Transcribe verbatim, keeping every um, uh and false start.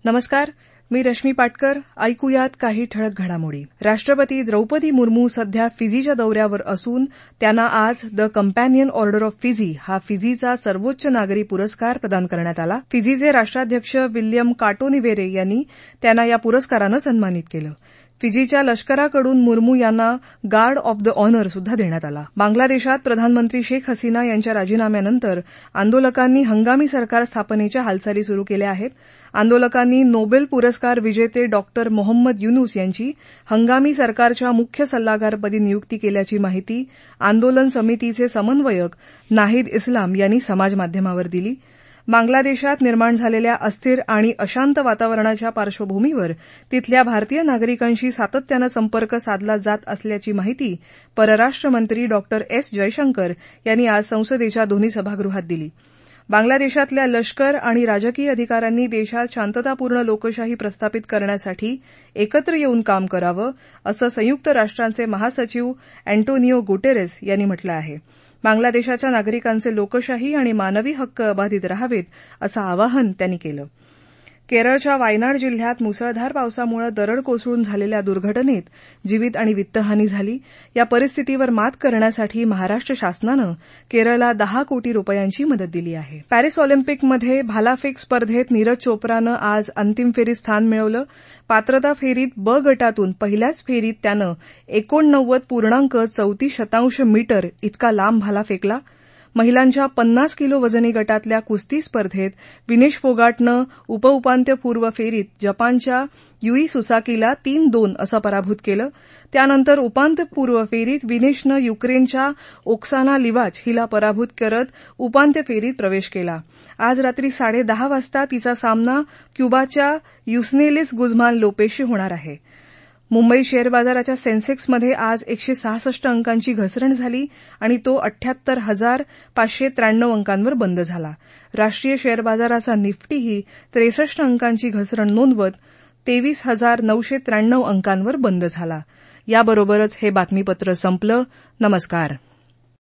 नमस्कार, मी रश्मी पाटकर. ऐकूयात काही ठळक घडामोडी. राष्ट्रपती द्रौपदी मुर्मू सध्या फिजीच्या दौऱ्यावर असून त्यांना आज the companion order of Fiji हा फिजीचा सर्वोच्च नागरी पुरस्कार प्रदान करण्यात आला. फिजीचे राष्ट्राध्यक्ष विल्यम काटोनिवेरे यांनी त्यांना या पुरस्कारानं सन्मानित केलं. फिजीच्या लष्कराकडून मुर्मू यांना गार्ड ऑफ द ऑनर सुद्धा देण्यात आला. बांगलादेशात प्रधानमंत्री शेख हसीना यांच्या राजीनाम्यानंतर आंदोलकांनी हंगामी सरकार स्थापनेच्या हालचाली सुरू केल्या आहेत. आंदोलकांनी नोबेल पुरस्कार विजेते डॉक्टर मोहम्मद युनूस यांची हंगामी सरकारच्या मुख्य सल्लागारपदी नियुक्ती केल्याची माहिती आंदोलन समितीचे समन्वयक नाहिद इस्लाम यांनी समाजमाध्यमावर दिली. बांगलादेशात निर्माण झालेल्या अस्थिर आणि अशांत वातावरणाच्या पार्श्वभूमीवर तिथल्या भारतीय नागरिकांशी सातत्यानं संपर्क साधला जात असल्याची माहिती परराष्ट्र मंत्री डॉक्टर एस जयशंकर यांनी आज संसदेच्या दोन्ही सभागृहात दिली. बांगलादेशातल्या लष्कर आणि राजकीय अधिकाऱ्यांनी देशात शांततापूर्ण लोकशाही प्रस्थापित करण्यासाठी एकत्र येऊन काम करावं असं संयुक्त राष्ट्रांचे महासचिव अँटोनियो गुटेरेस यांनी म्हटलं आहे. बांगलादेशाच्या नागरिकांचे लोकशाही आणि मानवी हक्क अबाधित रहावेत असं आवाहन त्यांनी केलं. केरळच्या वायनाड जिल्ह्यात मुसळधार पावसामुळे दरड कोसळून झालेल्या दुर्घटनेत जीवित आणि वित्तहानी झाली. या परिस्थितीवर मात करण्यासाठी महाराष्ट्र शासनानं केरळला दहा कोटी रुपयांची मदत दिली आहे. पॅरिस ऑलिम्पिकमध्ये भालाफेक स्पर्धेत नीरज चोप्रानं आज अंतिम फेरीत स्थान मिळवलं. पात्रता फेरीत ब गटातून पहिल्याच फेरीत त्यानं एकोणनव्वद पूर्णांक चौतीस शतांश मीटर इतका लांब भाला फेकला. महिलांच्या पन्नास किलो वजनी गटातल्या कुस्ती स्पर्धेत विनेश फोगाटनं उपउपांत्यपूर्व फेरीत जपानच्या युई सुसाकीला तीन दोन असं पराभूत केलं. त्यानंतर उपांत्यपूर्व फेरीत विनेशनं युक्रेनच्या ओक्साना लिवाच हिला पराभूत करत उपांत्य फेरीत प्रवेश केला. आज रात्री साडेदहा वाजता तिचा सामना क्युबाच्या युसनेलिस गुझमान लोपेसशी होणार आहे. मुंबई शेअर बाजाराच्या सेन्सेक्समध्ये आज एकशे सहासष्ट अंकांची घसरण झाली आणि तो अठ्ठ्याहत्तर हजार पाचशे त्र्याण्णव अंकांवर बंद झाला. राष्ट्रीय शेअर बाजाराचा निफ्टीही त्रेसष्ट अंकांची घसरण नोंदवत तेवीस हजार नऊशे त्र्याण्णव अंकांवर बंद झाला. याबरोबरच हे बातमीपत्र संपलं. नमस्कार.